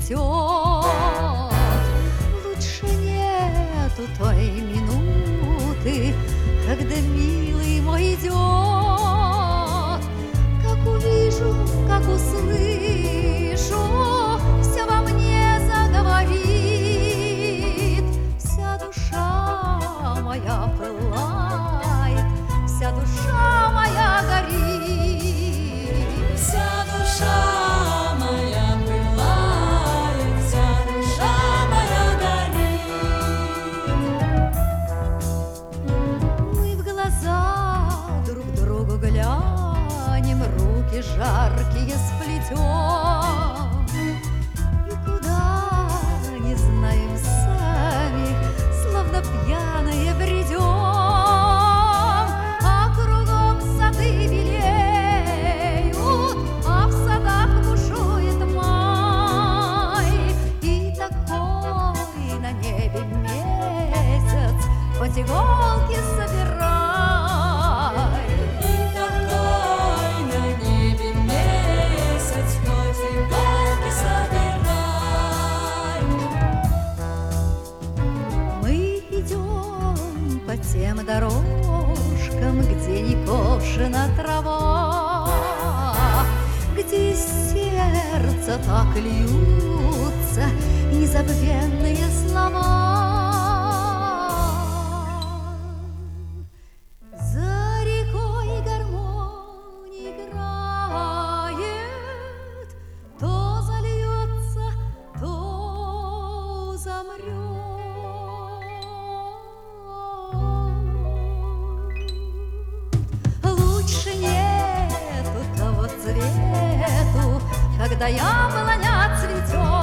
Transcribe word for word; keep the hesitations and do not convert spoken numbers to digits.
цветет. Лучше нету той минуты, когда милый мой идет. Как увижу, как услышу, все во мне заговорит. Вся душа моя пылает, вся душа моя горит. Вся душа моя пылает, вся душа моя горит. Мы в глаза друг другу глянем, руки жаркие сплетем, и куда не знаем сами, словно пьяные бредем. А кругом сады белеют, а в садах бушует май. И такой на небе месяц, хоть иголки собирай. И такой на небе месяц, хоть иголки собирай. Мы идем по тем дорожкам, где не кошена трава, где из сердца так льются незабвенные слова. За рекой гармонь играет, то зальется, то замрет. Лучше нету того цвету, когда яблоня цветет.